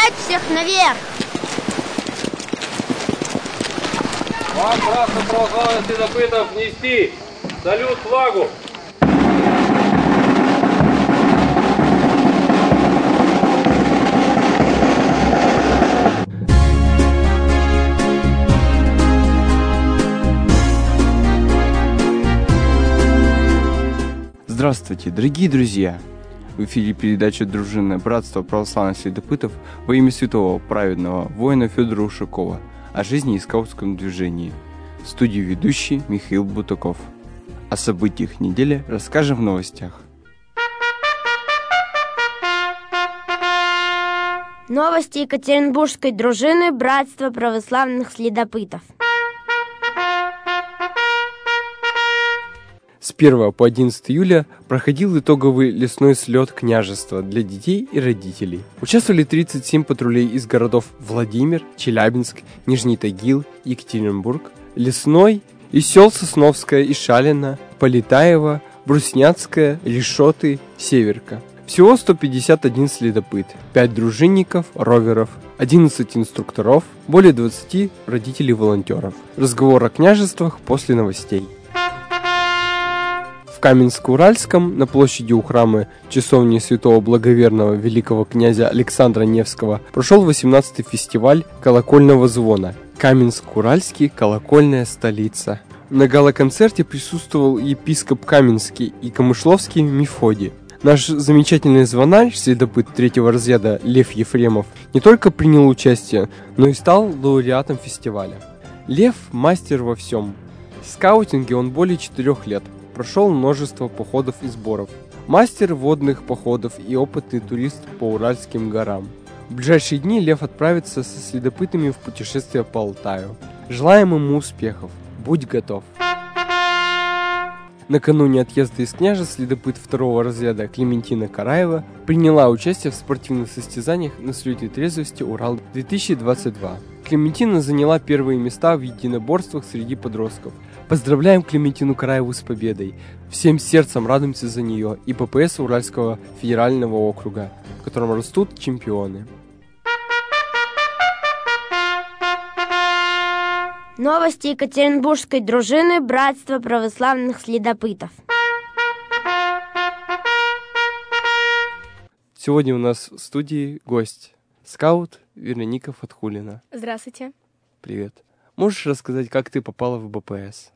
Поднять всех наверх! Вам, братство православных следопытов, нести салют флагу! Здравствуйте, дорогие друзья! В эфире передача «Дружинное братство православных следопытов» во имя святого праведного воина Федора Ушакова о жизни и скаутском движении. В студии ведущий Михаил Бутаков. О событиях недели расскажем в новостях. Новости Екатеринбургской дружины братства православных следопытов. С 1 по 11 июля проходил итоговый лесной слет княжества для детей и родителей. Участвовали 37 патрулей из городов Владимир, Челябинск, Нижний Тагил, Екатеринбург, Лесной, из сел Сосновское и Шалино, Полетаево, Брусняцкое, Решоты, Северка. Всего 151 следопыт, 5 дружинников, роверов, 11 инструкторов, более 20 родителей-волонтеров. Разговор о княжествах после новостей. В Каменск-Уральском, на площади у храма часовни святого благоверного великого князя Александра Невского, прошел 18-й фестиваль колокольного звона «Каменск-Уральский. Колокольная столица». На гала-концерте присутствовал епископ Каменский и Камышловский Мефодий. Наш замечательный звонарь, следопыт третьего разряда Лев Ефремов, не только принял участие, но и стал лауреатом фестиваля. Лев – мастер во всем. В скаутинге он более 4 лет. Прошел множество походов и сборов. Мастер водных походов и опытный турист по Уральским горам. В ближайшие дни Лев отправится со следопытами в путешествие по Алтаю. Желаем ему успехов. Будь готов. Накануне отъезда из княжа следопыт 2-го разряда Клементина Караева приняла участие в спортивных состязаниях на слете трезвости Урал-2022. Клементина заняла первые места в единоборствах среди подростков. Поздравляем Клементину Караеву с победой. Всем сердцем радуемся за нее и ППС Уральского федерального округа, в котором растут чемпионы. Новости Екатеринбургской дружины братства православных следопытов. Сегодня у нас в студии гость, скаут Вероника Фатхулина. Здравствуйте. Привет. Можешь рассказать, как ты попала в БПС?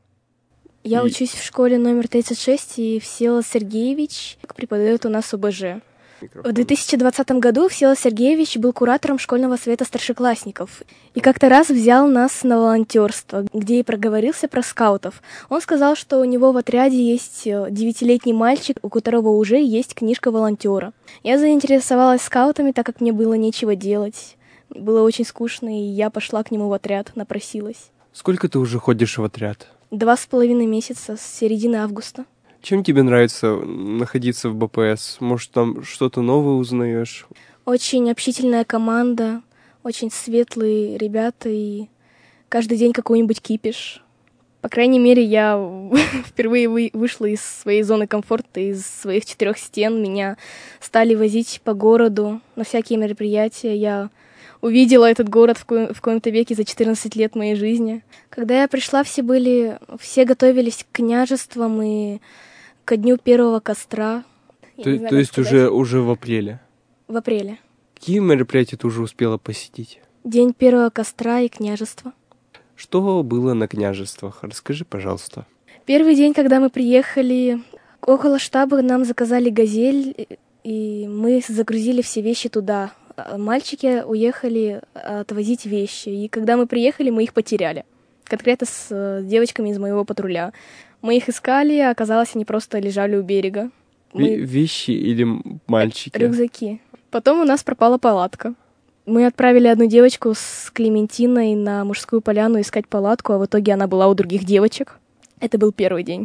Я учусь в школе номер 36, и Всеволод Сергеевич преподает у нас ОБЖ. В 2020 году Всеволод Сергеевич был куратором школьного совета старшеклассников и как-то раз взял нас на волонтерство, где и проговорился про скаутов. Он сказал, что у него в отряде есть 9-летний мальчик, у которого уже есть книжка волонтера. Я заинтересовалась скаутами, так как мне было нечего делать. Было очень скучно, и я пошла к нему в отряд, напросилась. Сколько ты уже ходишь в отряд? 2,5 месяца, с середины августа. Чем тебе нравится находиться в БПС? Может, там что-то новое узнаешь? Очень общительная команда, очень светлые ребята, и каждый день какой-нибудь кипиш. По крайней мере, я впервые вышла из своей зоны комфорта, из своих 4 стен. Меня стали возить по городу на всякие мероприятия. Я увидела этот город в коем-то веке за 14 лет моей жизни. Когда я пришла, все готовились к княжествам и ко дню первого костра. То есть уже в апреле? В апреле. Какие мероприятия ты уже успела посетить? День первого костра и княжество. Что было на княжествах? Расскажи, пожалуйста. Первый день, когда мы приехали, около штаба нам заказали «Газель», и мы загрузили все вещи туда. Мальчики уехали отвозить вещи, и когда мы приехали, мы их потеряли. Конкретно с девочками из моего патруля. Мы их искали, а оказалось, они просто лежали у берега. Вещи или мальчики? Рюкзаки. Потом у нас пропала палатка. Мы отправили одну девочку с Клементиной на мужскую поляну искать палатку, а в итоге она была у других девочек. Это был первый день.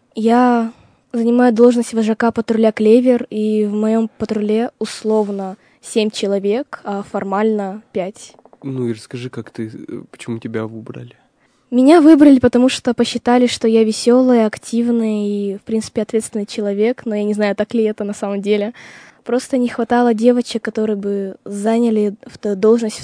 Я занимаю должность вожака патруля «Клевер», и в моем патруле условно 7 человек, а формально 5. Ну и расскажи, почему тебя выбрали? Меня выбрали, потому что посчитали, что я веселая, активная и, в принципе, ответственный человек, но я не знаю, так ли это на самом деле. Просто не хватало девочек, которые бы заняли должность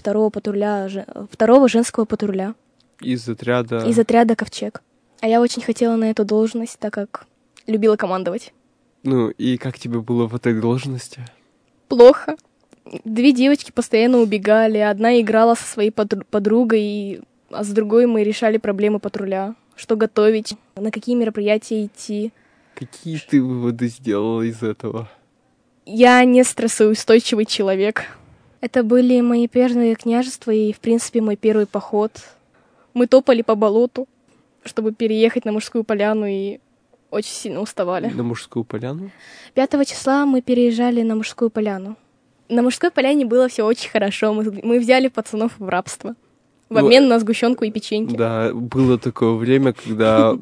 второго женского патруля. Из отряда... Из отряда «Ковчег». А я очень хотела на эту должность, так как любила командовать. Ну, и как тебе было в этой должности? Плохо. 2 девочки постоянно убегали. Одна играла со своей подругой, а с другой мы решали проблемы патруля. Что готовить, на какие мероприятия идти. Какие ты выводы сделала из этого? Я не стрессоустойчивый человек. Это были мои первые княжества и, в принципе, мой первый поход. Мы топали по болоту, чтобы переехать на Мужскую поляну, и очень сильно уставали. На Мужскую поляну? 5 числа мы переезжали на Мужскую поляну. На Мужской поляне было все очень хорошо. Мы взяли пацанов в рабство. В обмен на сгущенку и печеньки. Да, было такое время, когда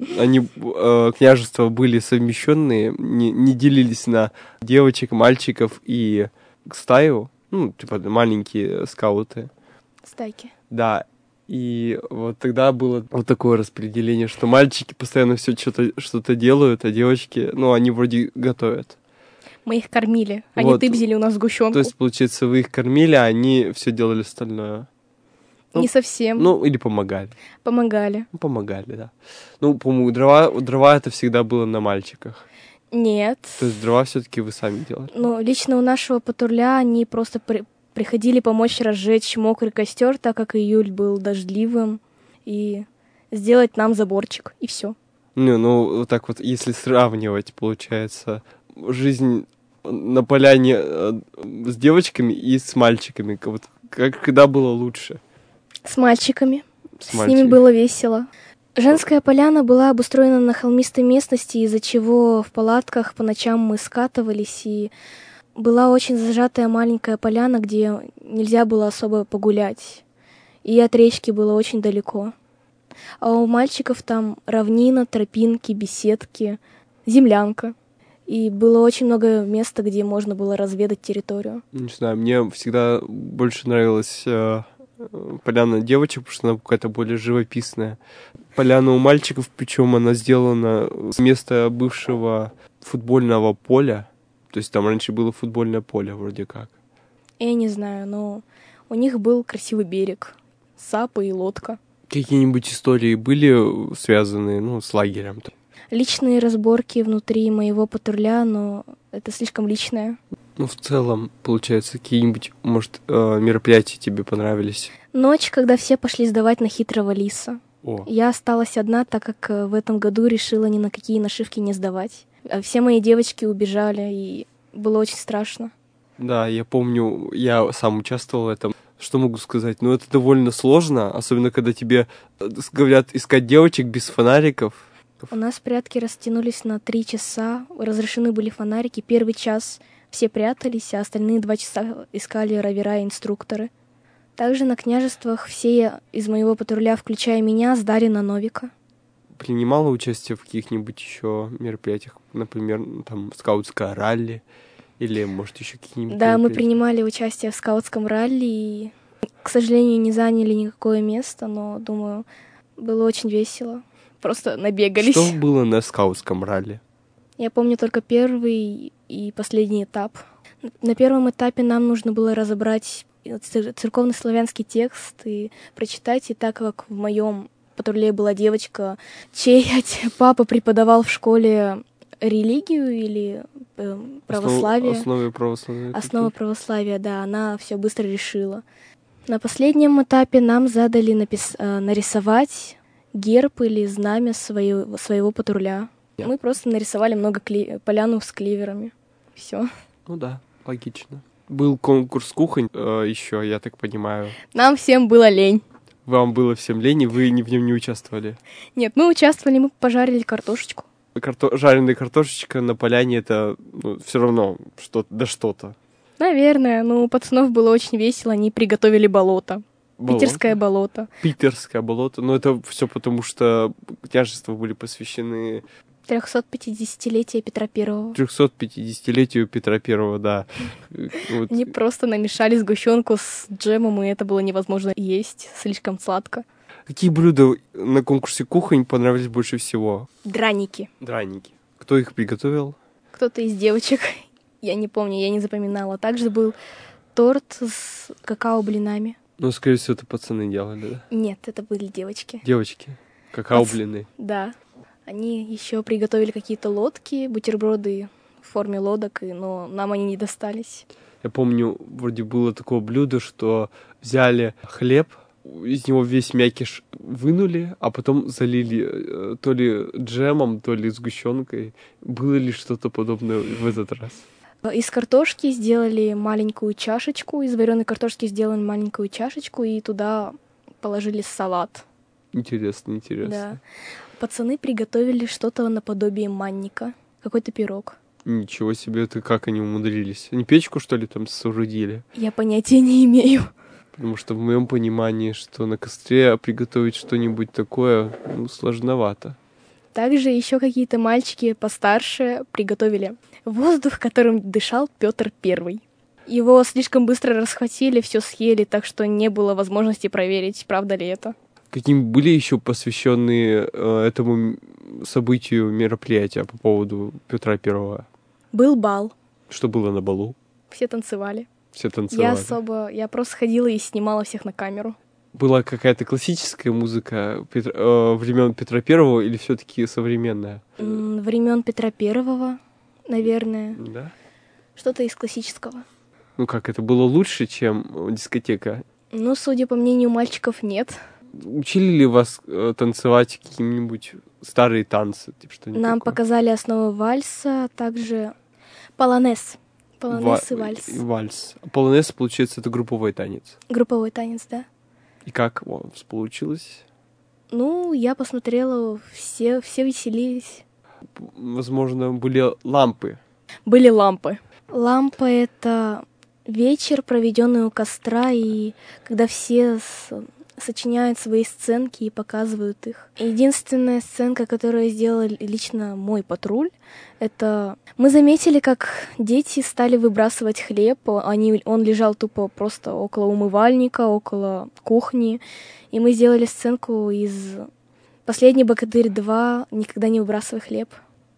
княжества были совмещенные, не делились на девочек, мальчиков и стаю, ну, типа маленькие скауты. Стайки. Да, и вот тогда было вот такое распределение, что мальчики постоянно все что-то делают, а девочки, ну, они вроде готовят. Мы их кормили, они вот. тыбзили у нас сгущенку. То есть, получается, вы их кормили, а они все делали остальное. Не совсем. Ну, или помогали. Помогали. Ну, помогали, да. Ну, по-моему, дрова это всегда было на мальчиках. Нет. То есть дрова все-таки вы сами делали? Ну, лично у нашего патруля они просто приходили помочь разжечь мокрый костер, так как июль был дождливым, и сделать нам заборчик, и все. Ну, вот так вот, если сравнивать, получается, жизнь на поляне с девочками и с мальчиками, вот, когда было лучше? С мальчиками. С ними было весело. Женская поляна была обустроена на холмистой местности, из-за чего в палатках по ночам мы скатывались, и была очень зажатая маленькая поляна, где нельзя было особо погулять. И от речки было очень далеко. А у мальчиков там равнина, тропинки, беседки, землянка. И было очень много места, где можно было разведать территорию. Не знаю, мне всегда больше нравилась поляна девочек, потому что она какая-то более живописная. Поляна у мальчиков, причем она сделана с места бывшего футбольного поля. То есть там раньше было футбольное поле вроде как. Я не знаю, но у них был красивый берег, сапы и лодка. Какие-нибудь истории были связаны, ну, с лагерем? Личные разборки внутри моего патруля, но это слишком личное. Ну, в целом, получается, какие-нибудь, может, мероприятия тебе понравились? Ночь, когда все пошли сдавать на хитрого лиса. О. Я осталась одна, так как в этом году решила ни на какие нашивки не сдавать. Все мои девочки убежали, и было очень страшно. Да, я помню, я сам участвовал в этом. Что могу сказать? Ну, это довольно сложно, особенно когда тебе говорят искать девочек без фонариков. У нас прятки растянулись на 3 часа, разрешены были фонарики. Первый час все прятались, а остальные 2 часа искали ровера и инструкторы. Также на княжествах все из моего патруля, включая меня, сдали на Новика. Принимала участие в каких-нибудь еще мероприятиях, например, там, скаутское ралли, или, может, еще какие-нибудь Да, мы мероприятия? Принимали участие в скаутском ралли, и, к сожалению, не заняли никакое место, но, думаю, было очень весело. Просто набегались. Что было на скаутском ралли? Я помню только первый и последний этап. На первом этапе нам нужно было разобрать церковнославянский текст и прочитать, и так как в моем патруле была девочка, чей папа преподавал в школе религию или православие. Основы православия, да, она все быстро решила. На последнем этапе нам задали нарисовать герб или знамя своего патруля. Мы просто нарисовали много поляну с кливерами. Все. Ну да, логично. Был конкурс кухонь еще, я так понимаю. Нам всем было лень. Вам было всем лень, и вы в нем не участвовали? Нет, мы участвовали, мы пожарили картошечку. Жареная картошечка на поляне — это все равно что-то. Наверное, но у пацанов было очень весело, они приготовили болото. Питерское болото. Питерское болото. Но это все потому, что княжества были посвящены 350-летию Петра Первого. 350-летию Петра Первого, да. Они просто намешали сгущенку с джемом, и это было невозможно есть, слишком сладко. Какие блюда на конкурсе кухонь понравились больше всего? Драники. Драники. Кто их приготовил? Кто-то из девочек. Я не помню, я не запоминала. Также был торт с какао-блинами. Ну, скорее всего, это пацаны делали, да? Нет, это были девочки. Девочки. Какао-блины. Да. Они еще приготовили какие-то лодки, бутерброды в форме лодок, но нам они не достались. Я помню, вроде было такое блюдо, что взяли хлеб, из него весь мякиш вынули, а потом залили то ли джемом, то ли сгущенкой. Было ли что-то подобное в этот раз? Из картошки сделали маленькую чашечку, из вареной картошки сделали маленькую чашечку, и туда положили салат. Интересно. Да. Пацаны приготовили что-то наподобие манника, какой-то пирог. Ничего себе, это как они умудрились? Они печку, что ли, там соорудили? Я понятия не имею. Потому что в моем понимании, что на костре приготовить что-нибудь такое, сложновато. Также еще какие-то мальчики постарше приготовили воздух, которым дышал Петр I. Его слишком быстро расхватили, все съели, так что не было возможности проверить, правда ли это. Какие были еще посвященные этому событию мероприятия по поводу Петра I? Был бал. Что было на балу? Все танцевали. Все танцевали. Я просто ходила и снимала всех на камеру. Была какая-то классическая музыка времен Петра I или все-таки современная? Времен Петра I, наверное. Да? Что-то из классического. Ну как, это было лучше, чем дискотека? Ну, судя по мнению мальчиков, нет. Учили ли вас танцевать какие-нибудь старые танцы? Типа что-нибудь Нам такое? показали основы вальса, а также полонез. Полонез и вальс. Вальс. Полонез, получается, это групповой танец. Групповой танец, да. И как у вас получилось? Ну, я посмотрела, все веселились. Возможно, были лампы. Были лампы. Лампа — это вечер, проведенный у костра, и когда все сочиняют свои сценки и показывают их. Единственная сценка, которую сделал лично мой патруль, это мы заметили, как дети стали выбрасывать хлеб. Он лежал тупо просто около умывальника, около кухни. И мы сделали сценку из «Последний богатырь 2. Никогда не выбрасывай хлеб».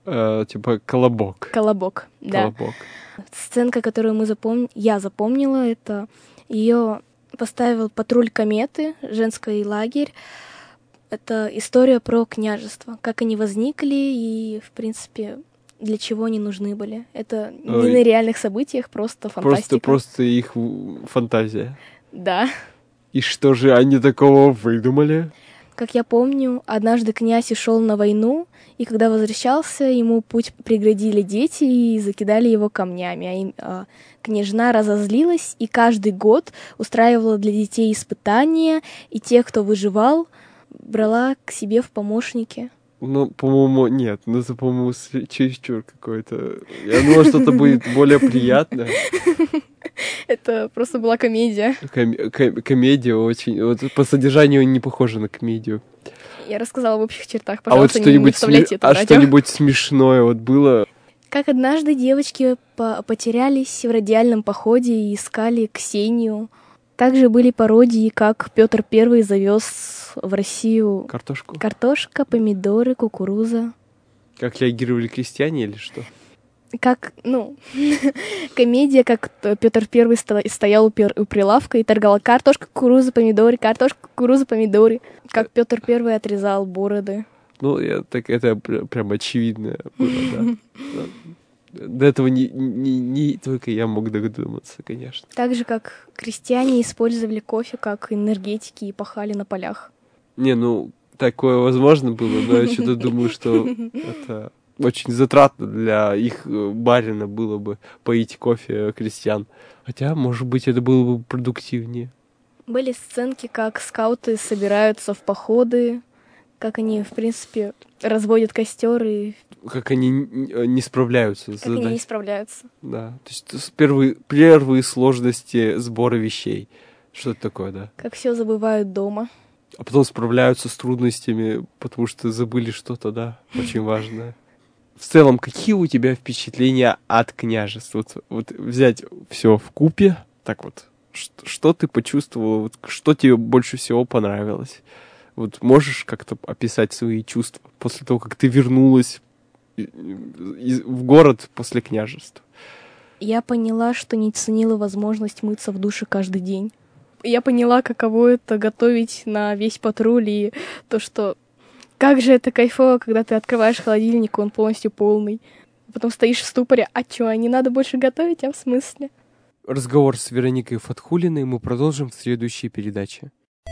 Типа колобок. Колобок, да. Колобок. Сценка, которую я запомнила, это ее поставил патруль кометы, женский лагерь. Это история про княжество, как они возникли и, в принципе, для чего они нужны были. Это не на реальных событиях, просто фантастика. Просто их фантазия. Да. И что же они такого выдумали? Как я помню, однажды князь ушел на войну, и когда возвращался, ему путь преградили дети и закидали его камнями. Княжна разозлилась и каждый год устраивала для детей испытания, и тех, кто выживал, брала к себе в помощники. Ну, по-моему, нет. Ну, это, по-моему, чересчур какое-то. Я думал, что это будет более приятно. Это просто была комедия. Комедия очень... Вот по содержанию не похожа на комедию. Я рассказала в общих чертах. Пожалуйста, не вставляйте это в радио. Что-нибудь смешное вот было? Как однажды девочки потерялись в радиальном походе и искали Ксению. Также были пародии, как Петр I завез в Россию картошка, помидоры, кукуруза. Как реагировали крестьяне или что? Комедия, как Петр I стоял у прилавка и торговал картошка, кукуруза, помидоры, картошка, кукуруза, помидоры. Как Петр I отрезал бороды. Ну, это прям очевидно было, да. До этого не только я мог догадываться, конечно. Так же, как крестьяне использовали кофе как энергетики и пахали на полях. Такое возможно было, но я что-то думаю, что это очень затратно для их барина было бы поить кофе крестьян. Хотя, может быть, это было бы продуктивнее. Были сценки, как скауты собираются в походы, как они, в принципе, разводят костер и... Как они не справляются. Как они не справляются. Да, то есть первые сложности сбора вещей. Что это такое, да? Как все забывают дома. А потом справляются с трудностями, потому что забыли что-то, да, очень важное. В целом, какие у тебя впечатления от княжества? Вот взять все вкупе, так вот, что ты почувствовала, что тебе больше всего понравилось? Вот можешь как-то описать свои чувства после того, как ты вернулась в город после княжества? Я поняла, что не ценила возможность мыться в душе каждый день. Я поняла, каково это готовить на весь патруль, и то, что как же это кайфово, когда ты открываешь холодильник, он полностью полный. Потом стоишь в ступоре, а чё, не надо больше готовить, а в смысле? Разговор с Вероникой Фатхулиной мы продолжим в следующей передаче.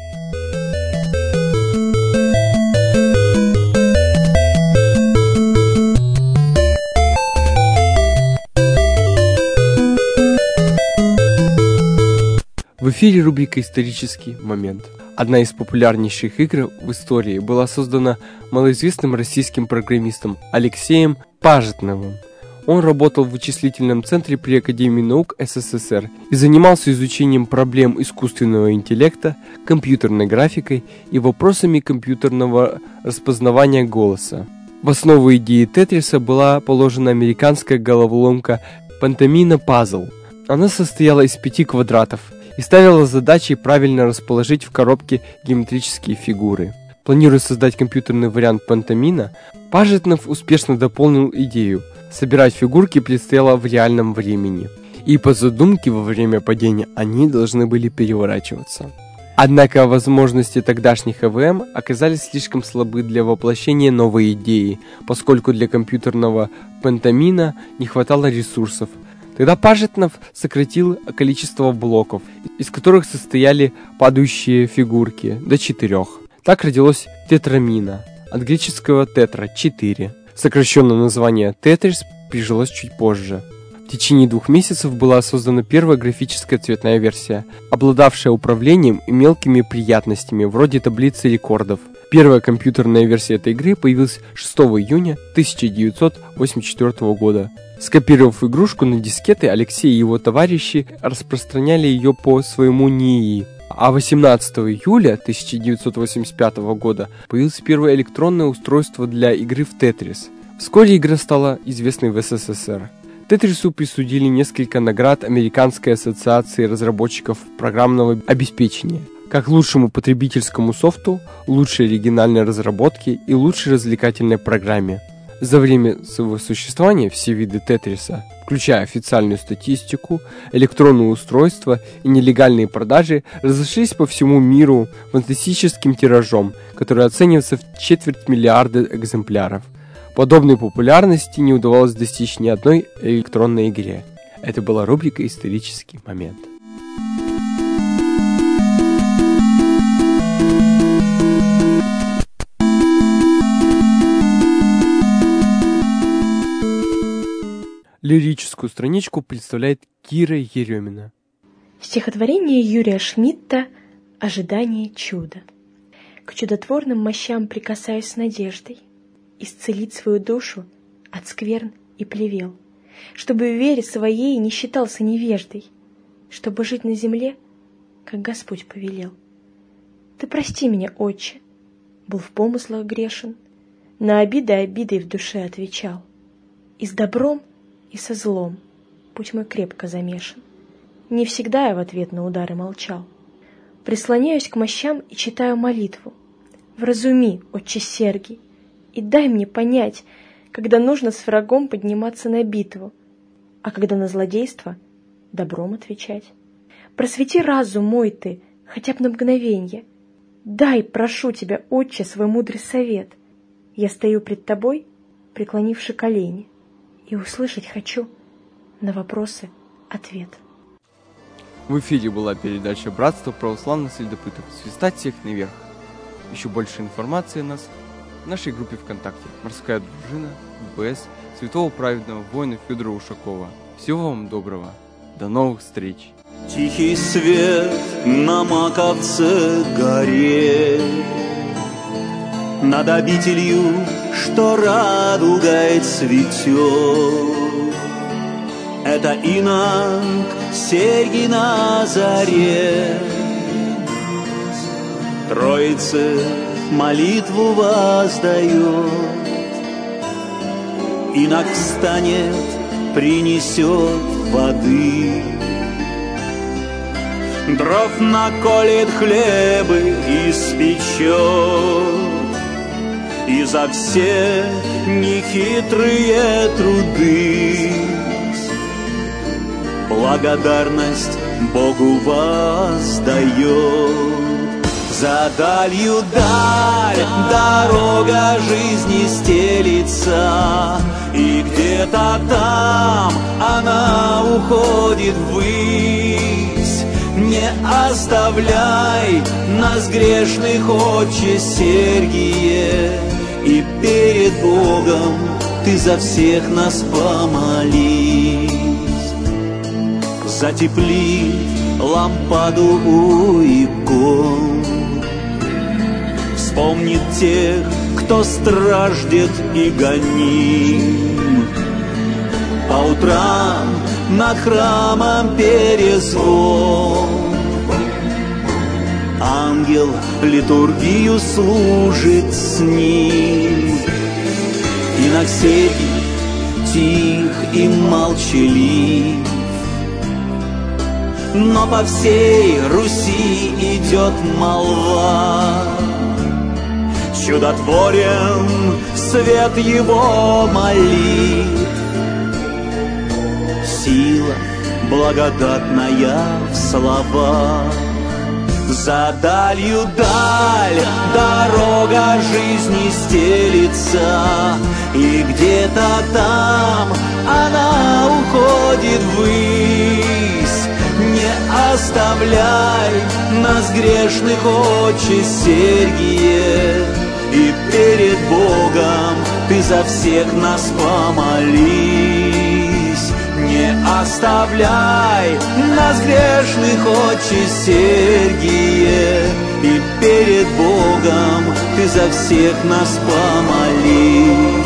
В эфире рубрика «Исторический момент». Одна из популярнейших игр в истории была создана малоизвестным российским программистом Алексеем Пажетновым. Он работал в вычислительном центре при Академии наук СССР и занимался изучением проблем искусственного интеллекта, компьютерной графикой и вопросами компьютерного распознавания голоса. В основу идеи Тетриса была положена американская головоломка Пантомина Пазл. Она состояла из 5 квадратов и ставила задачей правильно расположить в коробке геометрические фигуры. Планируя создать компьютерный вариант Пантомина, Пажетнов успешно дополнил идею. Собирать фигурки предстояло в реальном времени, и по задумке во время падения они должны были переворачиваться. Однако возможности тогдашних ЭВМ оказались слишком слабы для воплощения новой идеи, поскольку для компьютерного Пантомина не хватало ресурсов. Тогда Пажетнов сократил количество блоков, из которых состояли падающие фигурки, до 4. Так родилось тетрамина, от греческого тетра – 4. Сокращенное название Тетрис прижилось чуть позже. В течение 2 месяцев была создана первая графическая цветная версия, обладавшая управлением и мелкими приятностями, вроде таблицы рекордов. Первая компьютерная версия этой игры появилась 6 июня 1984 года. Скопировав игрушку на дискеты, Алексей и его товарищи распространяли ее по своему НИИ. А 18 июля 1985 года появилось первое электронное устройство для игры в Тетрис. Вскоре игра стала известной в СССР. Тетрису присудили несколько наград Американской ассоциации разработчиков программного обеспечения, как лучшему потребительскому софту, лучшей оригинальной разработке и лучшей развлекательной программе. За время своего существования все виды Тетриса, включая официальную статистику, электронные устройства и нелегальные продажи, разошлись по всему миру фантастическим тиражом, который оценивается в 250 миллиарда экземпляров. Подобной популярности не удавалось достичь ни одной электронной игре. Это была рубрика «Исторический момент». Лирическую страничку представляет Кира Еремина. Стихотворение Юрия Шмидта «Ожидание чуда». К чудотворным мощам прикасаюсь с надеждой исцелить свою душу от скверн и плевел, чтобы в вере своей не считался невеждой, чтобы жить на земле, как Господь повелел. Ты прости меня, Отче, был в помыслах грешен, на обиды обидой в душе отвечал, и с добром, и со злом путь мой крепко замешан. Не всегда я в ответ на удары молчал. Прислоняюсь к мощам и читаю молитву. Вразуми, Отче Сергий, и дай мне понять, когда нужно с врагом подниматься на битву, а когда на злодейство добром отвечать. Просвети разум мой ты, хотя бы на мгновенье. Дай, прошу тебя, Отче, свой мудрый совет. Я стою пред тобой, преклонивши колени, и услышать хочу на вопросы ответ. В эфире была передача «Братство православных следопытов». Свистать всех наверх. Еще больше информации о нас в нашей группе ВКонтакте «Морская дружина ВПС Святого Праведного воина Федора Ушакова». Всего вам доброго. До новых встреч. Тихий свет на Маковце горе, над обителью, что радугой цветет. Это инок Сергий на заре Троице молитву воздает. Инок встанет, принесет воды, дров наколет, хлебы испечет, и за все нехитрые труды благодарность Богу воздает. За далью даль дорога жизни стелится, и где-то там она уходит ввысь. Не оставляй нас, грешных, Отче Сергие, и перед Богом ты за всех нас помолись. Затепли лампаду у икон, вспомнит тех, кто страждет и гонит. По утрам над храмом перезвон, ангел литургию служит с ним. Инок Сергий тих и молчалив, но по всей Руси идет молва. Чудотворен свет его молитв, сила благодатная в словах. За далью даль дорога жизни стелится, и где-то там она уходит ввысь. Не оставляй нас, грешных, Отче Сергие, и перед Богом ты за всех нас помолись. Не оставляй нас, грешных, Отче Сергие, и перед Богом ты за всех нас помолись.